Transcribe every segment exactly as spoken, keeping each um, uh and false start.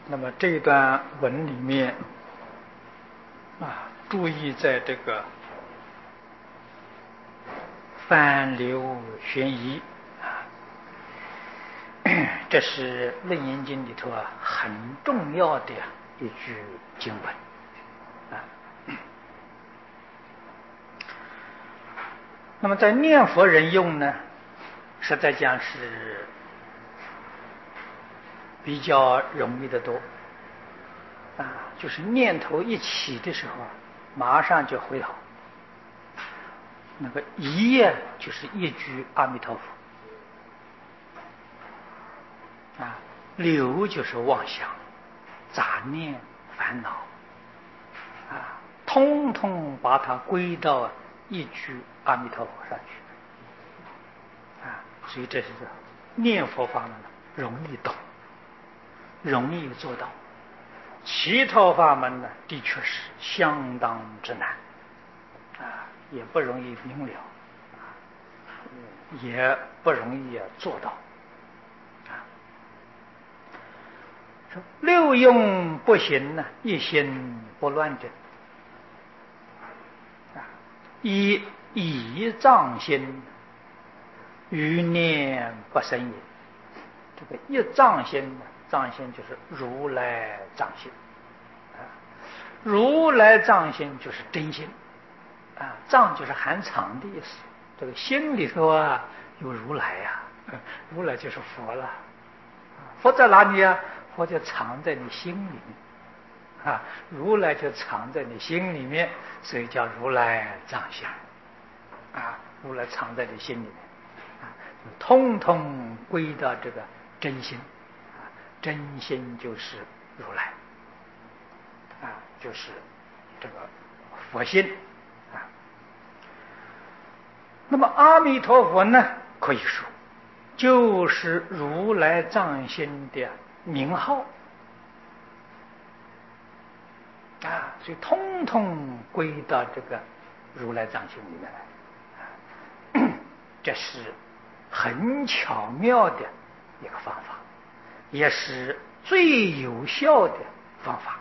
那么这一段文里面啊，注意在这个泛流悬疑啊，这是《楞严经》里头啊很重要的一句经文啊。那么在念佛人用呢，实在讲是比较容易的多啊，就是念头一起的时候啊，马上就回头。那个一呀，就是一句阿弥陀佛啊，流就是妄想、杂念、烦恼啊，通通把它归到一句阿弥陀佛上去啊，所以这是念佛法门容易懂，容易做到。其他法门呢，的确是相当之难啊，也不容易明了，也不容易做到啊。六用不行呢，一心不乱者啊，以以藏心，余念不生也。这个一藏心呢，藏心就是如来藏心啊，如来藏心就是真心啊，藏就是含藏的意思。这个心里头啊有如来呀、啊，如来就是佛了。佛在哪里啊？佛就藏在你心里面啊，如来就藏在你心里面，所以叫如来藏相啊，如来藏在你心里面啊，就通通归到这个真心啊，真心就是如来啊，就是这个佛心啊。那么阿弥陀佛呢，可以说就是如来藏心的名号啊，所以通通归到这个如来藏心里面来，这是很巧妙的一个方法，也是最有效的方法。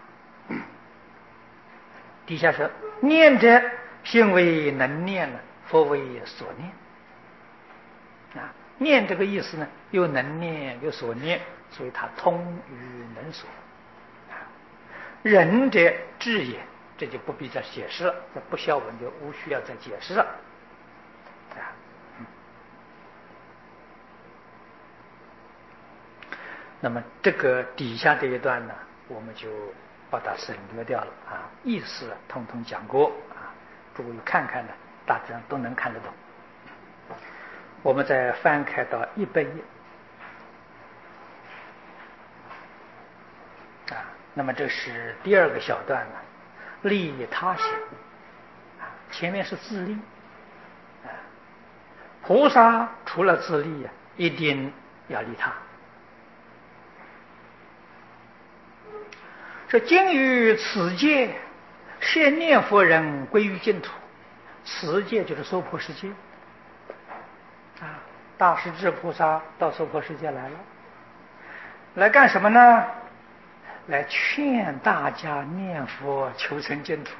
底下说念者心为能念了，佛为所念啊，念这个意思呢，有能念有所念，所以它通于能所啊。人者智也，这就不必再解释了，这不消文就无需要再解释了啊。嗯、那么这个底下这一段呢，我们就把它省略掉了啊，意思通通讲过啊，诸位看看呢，大致上都能看得懂。我们再翻开到一百页啊，那么这是第二个小段呢，利他行啊，前面是自利啊，菩萨除了自利啊，一定要利他。说今于此界，现念佛人归于净土。此界就是娑婆世界啊，大势至菩萨到娑婆世界来了，来干什么呢？来劝大家念佛求成净土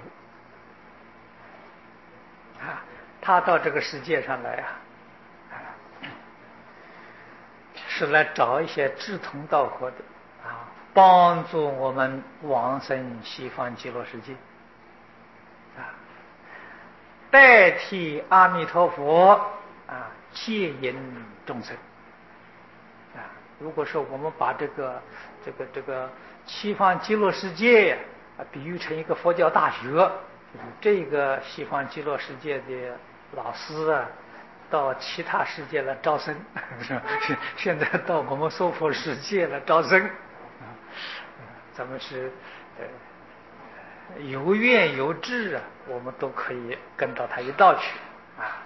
啊！他到这个世界上来啊，是来找一些志同道合的啊，帮助我们往生西方极乐世界啊，代替阿弥陀佛啊，接引众生啊。如果说我们把这个这个这个西方极乐世界啊比喻成一个佛教大学，就是这个西方极乐世界的老师啊，到其他世界来招生，是吧？现在到我们娑婆世界来招生啊，咱们是呃有愿有志啊，我们都可以跟到他一道去啊。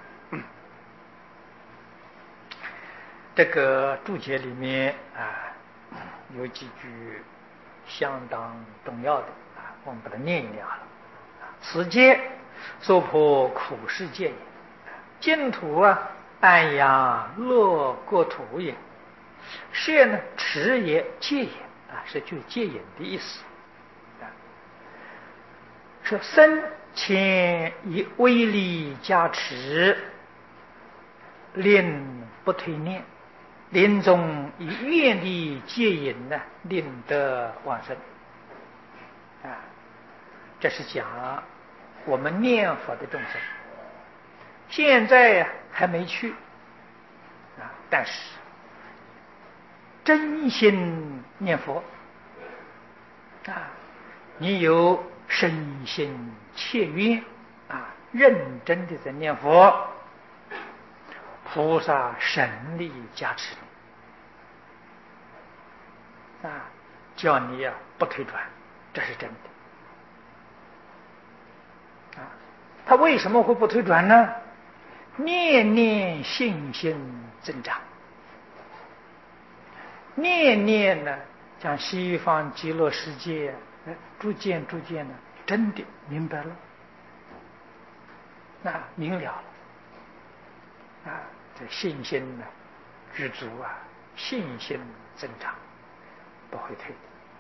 这个注解里面啊，有几句相当重要的啊，我们把它念一念好了。此界娑婆苦世界也，净土啊安养乐国土也。舍呢持也戒也啊， 是就戒瘾的意思。啊，说生前以威力加持，令不退念；临终以愿力戒瘾呢，令得往生。啊，这是讲我们念佛的众生，现在还没去啊，但是真心念佛啊，你有身心切愿啊，认真的在念佛，菩萨神力加持你啊，叫你啊不退转，这是真的啊。他为什么会不退转呢？念念信心增长，念念呢，像西方极乐世界，逐渐逐渐的，真的明白了，那明了了啊，这信心呢具足啊，信心增长，不会退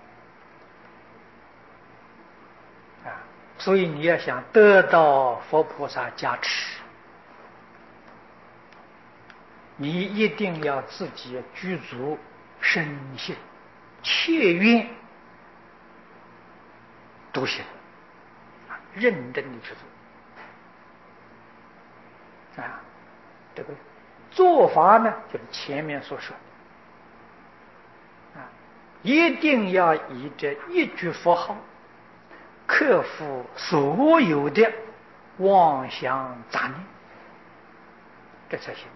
的啊。所以你要想得到佛菩萨加持，你一定要自己具足深信切愿笃行啊，认真的去做啊。这个做法呢，就是前面所说的啊，一定要以这一句佛号克服所有的妄想杂念，这才行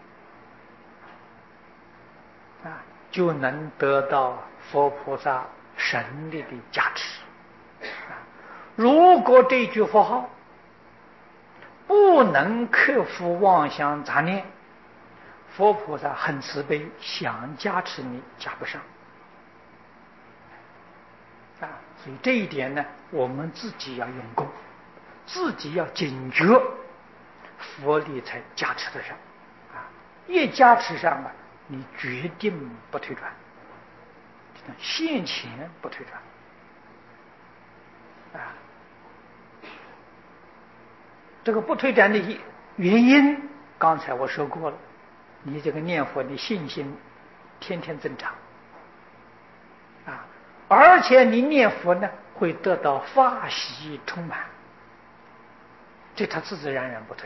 啊，就能得到佛菩萨神力的加持啊。如果这句佛号不能克服妄想杂念，佛菩萨很慈悲，想加持你加不上啊。所以这一点呢，我们自己要用功，自己要警觉，佛力才加持得上啊。越加持上啊，你决定不退转，现前不退转啊。这个不退转的原因，刚才我说过了，你这个念佛的信心天天增长啊，而且你念佛呢，会得到法喜充满，这他自自然然不退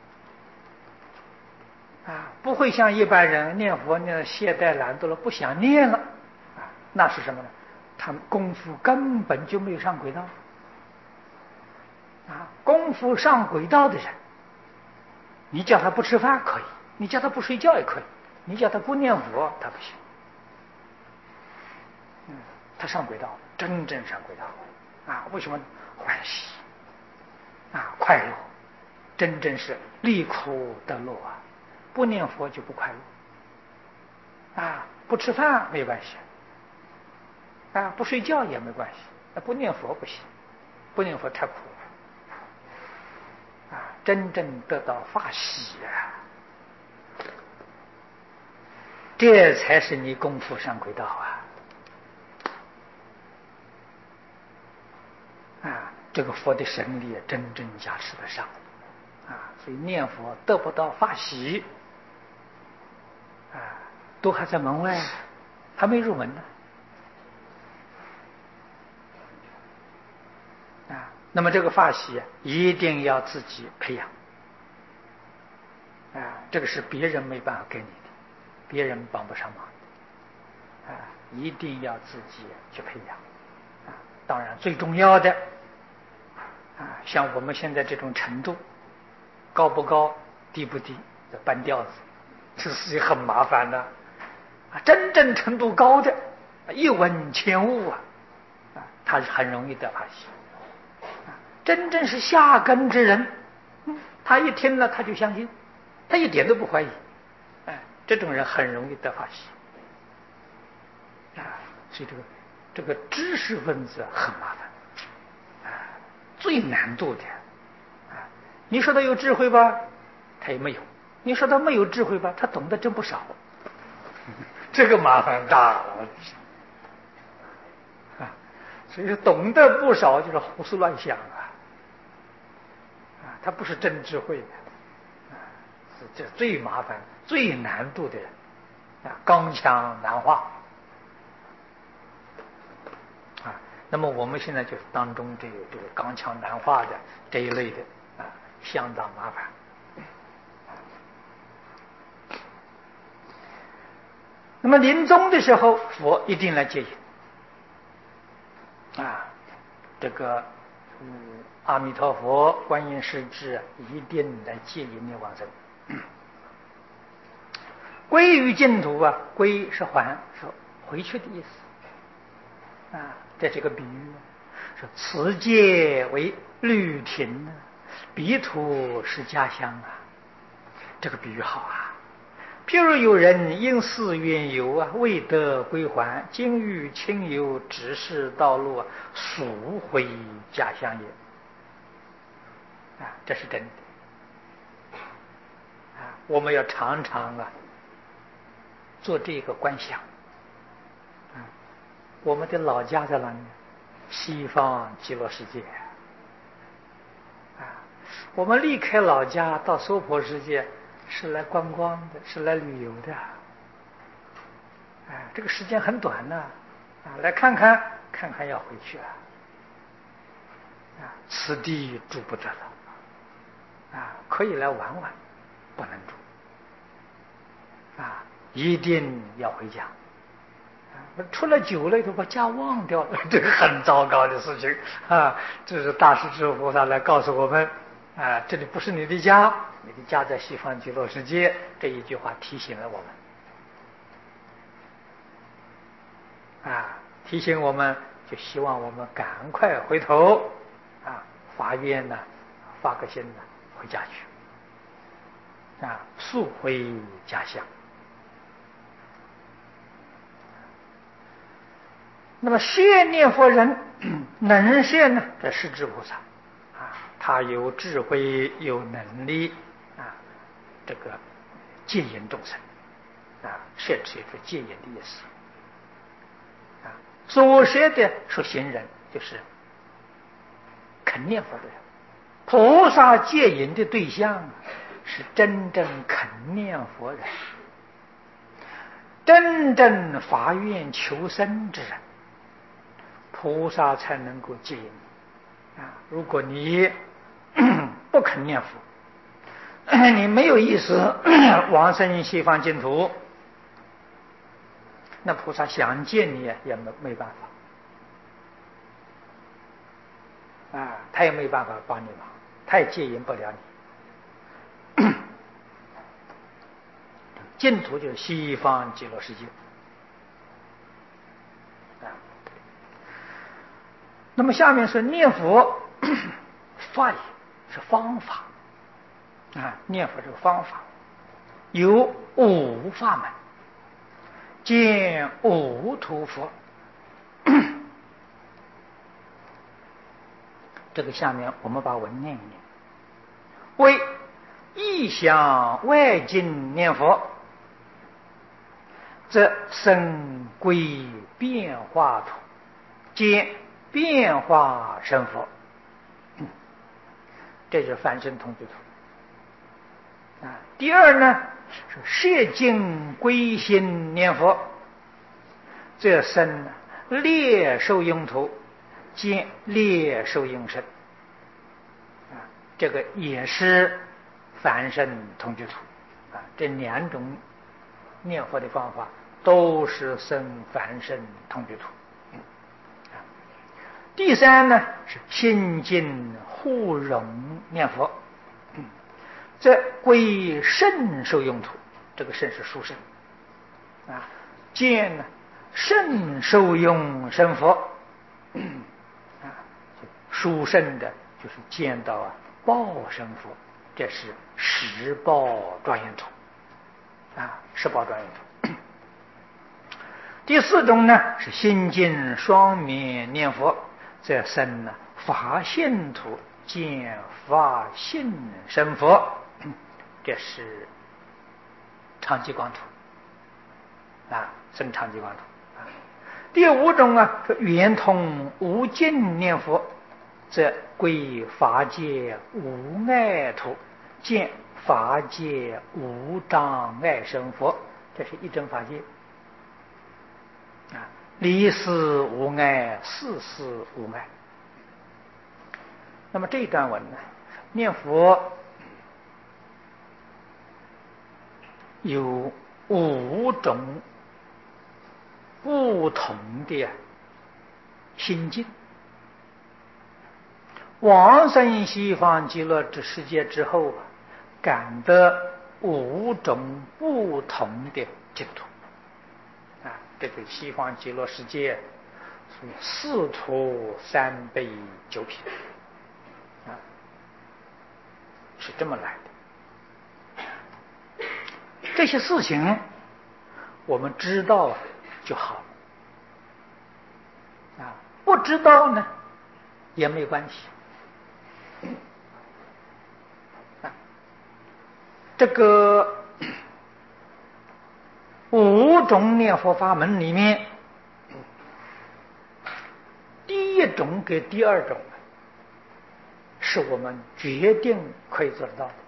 啊，不会像一般人念佛呢懈怠懒惰了，不想念了啊，那是什么呢？他们功夫根本就没有上轨道啊。功夫上轨道的人，你叫他不吃饭可以，你叫他不睡觉也可以，你叫他不念佛他不行。嗯，他上轨道，真正上轨道啊！为什么？欢喜啊，快乐，真正是离苦得乐啊！不念佛就不快乐啊，不吃饭没关系啊，不睡觉也没关系，不念佛不行，不念佛太苦了啊！真正得到法喜啊，这才是你功夫上轨道啊！啊，这个佛的神力真正加持得上啊！所以念佛得不到法喜啊，都还在门外，还没入门呢啊。那么这个法喜一定要自己培养啊，这个是别人没办法给你的，别人帮不上忙的啊，一定要自己去培养啊。当然最重要的啊，像我们现在这种程度，高不高，低不低，这搬调子，这事情很麻烦的啊。真正程度高的，一闻千悟啊，啊，他很容易得法喜啊。真正是下根之人，嗯，他一听了他就相信，他一点都不怀疑，哎，这种人很容易得法喜啊。所以这个这个知识分子很麻烦。最难度的啊！你说他有智慧吧，他也没有；你说他没有智慧吧，他懂得真不少。这个麻烦大了啊，所以说懂得不少就是胡思乱想啊，啊，他不是真智慧的，啊，是这最麻烦、最难度的，啊，刚强难化，啊，那么我们现在就是当中这个这个刚强难化的这一类的啊，相当麻烦。那么临终的时候，佛一定来接引啊，这个嗯，阿弥陀佛、观音世智一定来接引你往生。归于净土啊，归是还，是回去的意思啊，这是个比喻，说此界为绿庭，彼土是家乡啊，这个比喻好啊。譬如有人因寺远游啊，未得归还，今欲亲友指示道路啊，赎回家乡也。啊，这是真的。啊，我们要常常啊做这个观想。啊，我们的老家在哪里？西方极乐世界。啊，我们离开老家到娑婆世界。是来观光的，是来旅游的，哎，这个时间很短呢，啊，来看看，看看要回去了，啊，此地住不得了，啊，可以来玩玩，不能住，啊，一定要回家，啊，出了久了就把家忘掉了，这个很糟糕的事情啊！这是大势至菩萨来告诉我们。啊，这里不是你的家，你的家在西方极乐世界。这一句话提醒了我们，啊，提醒我们，就希望我们赶快回头，啊，发愿呢，发个心呢，回家去，啊，速回家乡。那么谢念佛人能谢呢？这是智菩萨。他有智慧，有能力啊，这个戒引众生啊，摄持是戒引的意思啊。所摄的说行人，就是肯念佛的人。菩萨戒引的对象是真正肯念佛人，真正发愿求生之人，菩萨才能够戒引你啊。如果你不肯念佛，你没有意思往生西方净土，那菩萨想见你也没没办法啊，他也没办法帮你忙，他也接引不了你。净土就是西方极乐世界啊。那么下面是念佛法也，是方法啊，念佛这个方法有五法门，见五土佛。这个下面我们把文念一念。为意想外境念佛，则生归变化土，见变化成佛。这就是凡身同居土啊。第二呢，是摄境归心念佛，这生猎受用土，见猎受用身啊。这个也是凡身同居土啊。这两种念佛的方法都是生凡身同居土。第三呢，是心净互融念佛，这归圣受用土。这个圣是殊胜啊，见呢圣受用生佛啊，殊胜的就是见到啊报身佛，这是十报庄严土啊，十报庄严土。第四种呢，是心净双面念佛，这生呢法性土，见法性生佛，这是长吉光土啊，生长吉光土啊。 第五种啊，圆通无尽念佛，则归法界无碍土，见法界无障碍生佛，这是一真法界啊，离事无碍，事事无碍。那么这一段文呢，念佛有五种不同的心境。往生西方极乐之世界之后啊，感得五种不同的净土啊，这个西方极乐世界属于四土三杯九品啊，是这么来的。这些事情我们知道就好了啊，不知道呢也没关系。这个五种念佛法门里面，第一种跟第二种是我们决定可以做得到的。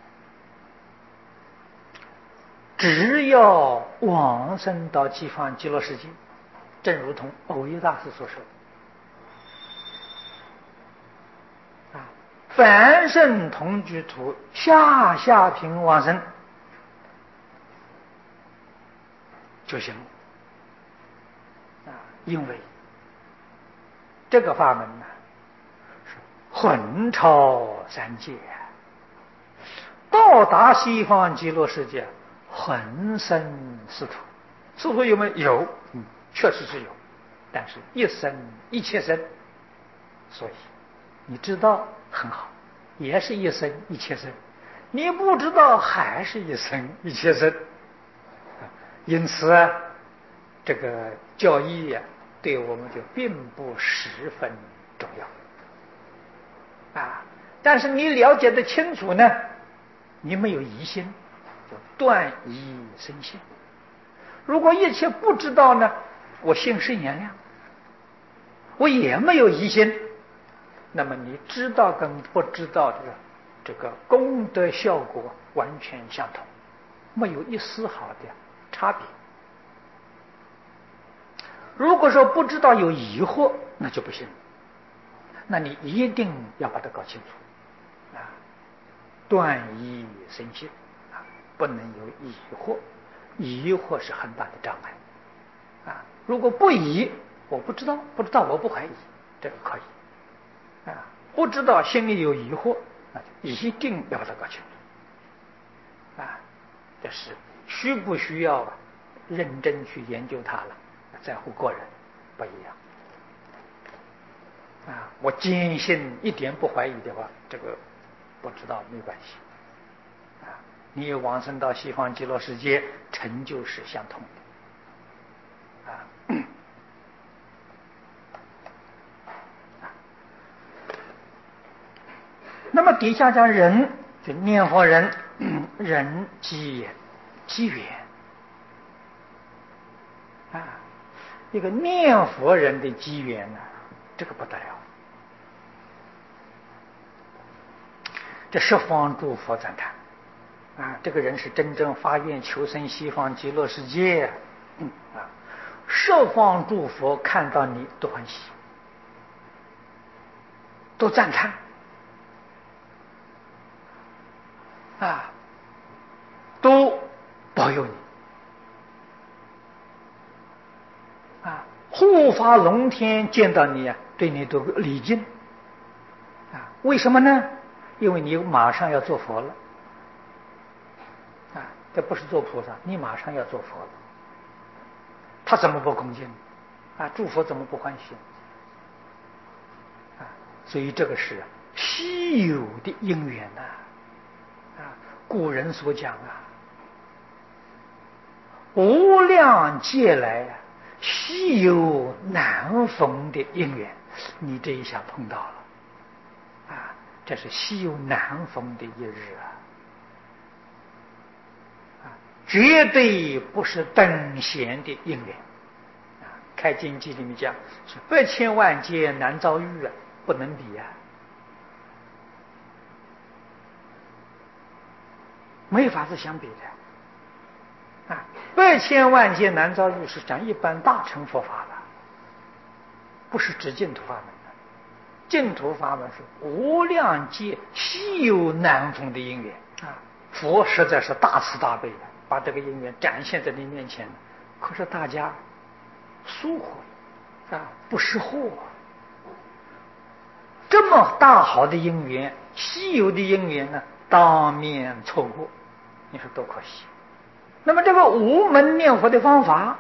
只要往生到西方极乐世界，正如同藕益大师所说啊，凡圣同居土，下下品往生就行啊，因为这个法门呢是混超三界，到达西方极乐世界，浑身是土。是土有没有？有，嗯，确实是有，但是一生一切生，所以你知道很好，也是一生一切生；你不知道，还是一生一切生。因此啊，这个教义呀、啊，对我们就并不十分重要啊。但是你了解的清楚呢，你没有疑心，就断疑生信。如果一切不知道呢，我心生原谅，我也没有疑心，那么你知道跟不知道的这个功德效果完全相同，没有一丝毫的差别。如果说不知道有疑惑，那就不行，那你一定要把它搞清楚啊，断疑生信啊，不能有疑惑，疑惑是很大的障碍啊。如果不疑，我不知道，不知道我不怀疑，这个可以啊。不知道心里有疑惑，那就一定要把它搞清楚啊。这是需不需要啊？认真去研究它了，在乎个人不一样啊。我坚信一点不怀疑的话，这个不知道没关系啊。你往生到西方极乐世界，成就是相同的啊。那么底下讲人，就念佛人，人机也机缘啊，一个念佛人的机缘呢，这个不得了。这十方诸佛赞叹啊，这个人是真正发愿求生西方极乐世界，嗯啊，十方诸佛看到你都欢喜，都赞叹啊，都保佑你啊，护法龙天见到你啊，对你都礼敬啊。为什么呢？因为你马上要做佛了啊，这不是做菩萨，你马上要做佛了，他怎么不恭敬啊？诸佛怎么不欢喜啊？所以这个是稀有的因缘呐啊！古人所讲啊，无量劫来啊，稀有难逢的因缘，你这一下碰到了啊，这是稀有难逢的一日啊！啊，绝对不是等闲的因缘啊！ 开经记里面讲是百千万劫难遭遇啊，不能比啊，没法子相比的啊。百千万劫难遭遇是讲一般大乘佛法的，不是指净土法门的。净土法门是无量劫稀有难逢的因缘啊！佛实在是大慈大悲的，把这个因缘展现在你面前，可是大家疏忽啊，不识货。这么大好的因缘，稀有的因缘呢，当面错过，你说多可惜。那么这个无门念佛的方法，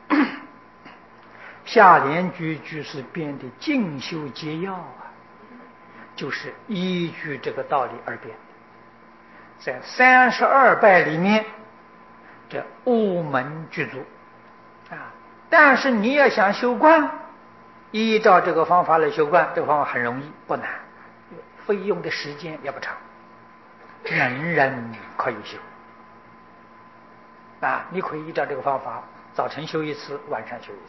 下联句句是编的进修捷要啊，就是依据这个道理而编。在三十二拜里面，这无门具足啊。但是你要想修观，依照这个方法来修观，这个方法很容易，不难，费用的时间也不长，人人可以修啊。你可以依照这个方法，早晨修一次，晚上修一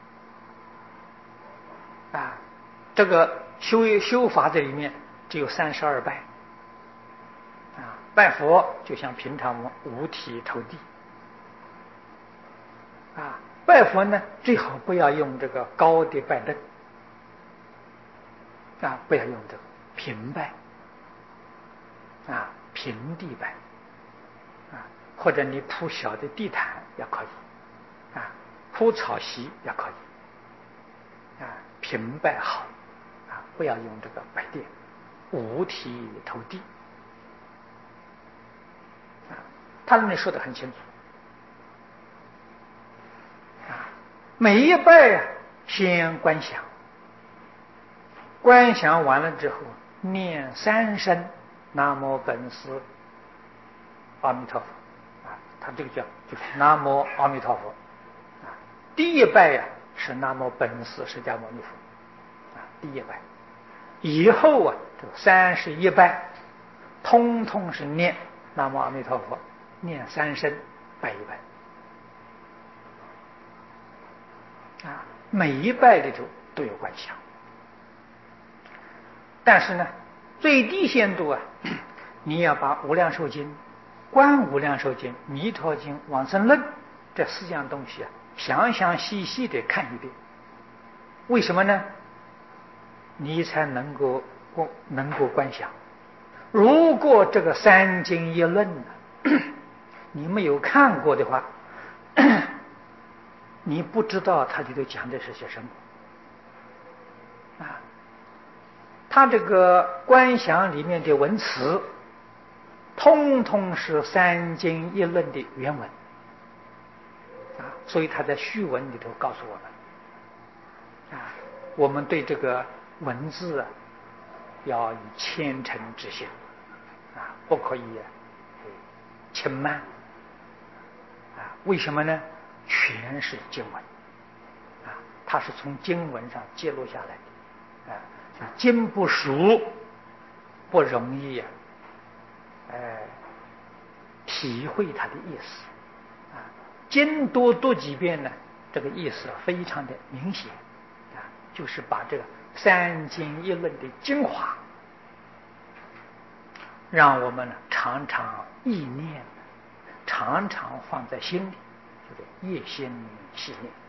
次啊。这个修修法这里面只有三十二拜啊。拜佛就像平常五体投地啊。拜佛呢，最好不要用这个高的拜凳啊，不要用这个平拜啊，平地拜啊，或者你铺小的地毯也可以啊，铺草席也可以啊，平拜好啊，不要用这个拜垫，五体投地啊。他那里说的很清楚。每一拜啊，先观想，观想完了之后，念三声南无本师阿弥陀佛啊，他这个叫就是南无阿弥陀佛啊。第一拜呀、啊、是南无本师释迦牟尼佛啊，第一拜。以后啊，这三十一拜，通通是念南无阿弥陀佛，念三声，拜一拜。啊，每一拜里头都有观想，但是呢，最低限度啊，你要把无量寿经、观无量寿经、弥陀经、往生论这四样东西啊，详详细细的看一遍。为什么呢？你才能够能够观想。如果这个三经一论呢，你没有看过的话，你不知道他里头讲的是些什么啊？他这个观想里面的文词，通通是三经一论的原文啊，所以他在序文里头告诉我们啊，我们对这个文字啊，要以虔诚之心啊，不可以轻慢啊。为什么呢？全是经文啊，它是从经文上记录下来的啊，经不熟不容易啊，呃，体会它的意思啊。经多读几遍呢，这个意思非常的明显啊，就是把这个三经一论的精华，让我们呢常常意念，常常放在心里。夜心细念